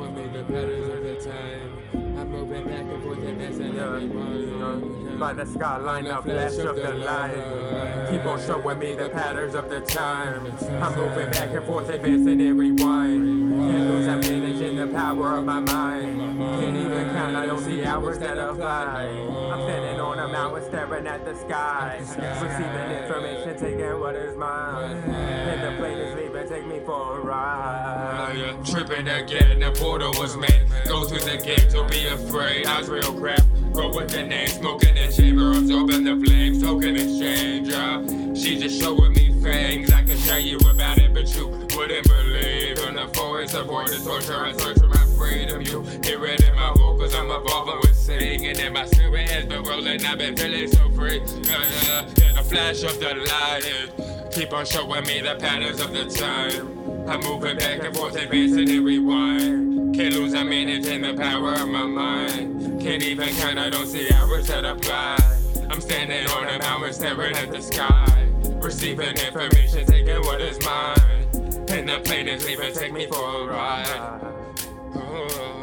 with me the patterns of the time. I'm moving back and forth and dancing everyone. By the skyline, a flash of the light. Keep on showing me the patterns of the time. I'm moving back and forth, advancing and rewind. Can't lose, I'm managing the power of my mind. Can't even count, I don't see hours that apply. I'm standing on a mountain staring at the sky. Receiving information, taking what is mine. And the plane is leaving, take me for a ride. Tripping again, the portal was made. Go through the gate, don't be afraid. How's real crap? Grow with the name, smoking in chamber, absorbing the flames, token exchanger. She just showing me things I can tell you about it, but you wouldn't believe. In the forest, avoid the torture and search for my freedom. You hear it in my vocals, I'm evolving with singing, and my spirit has been rolling. I've been feeling so free. In the flash of the light, keep on showing me the patterns of the time. I'm moving back and forth, advancing and rewind. Can't lose, I'm managing the power of my mind. Can't even count, I don't see hours that apply. I'm standing on a mountain staring at the sky. Receiving information, taking what is mine. And the plane is leaving, take me for a ride.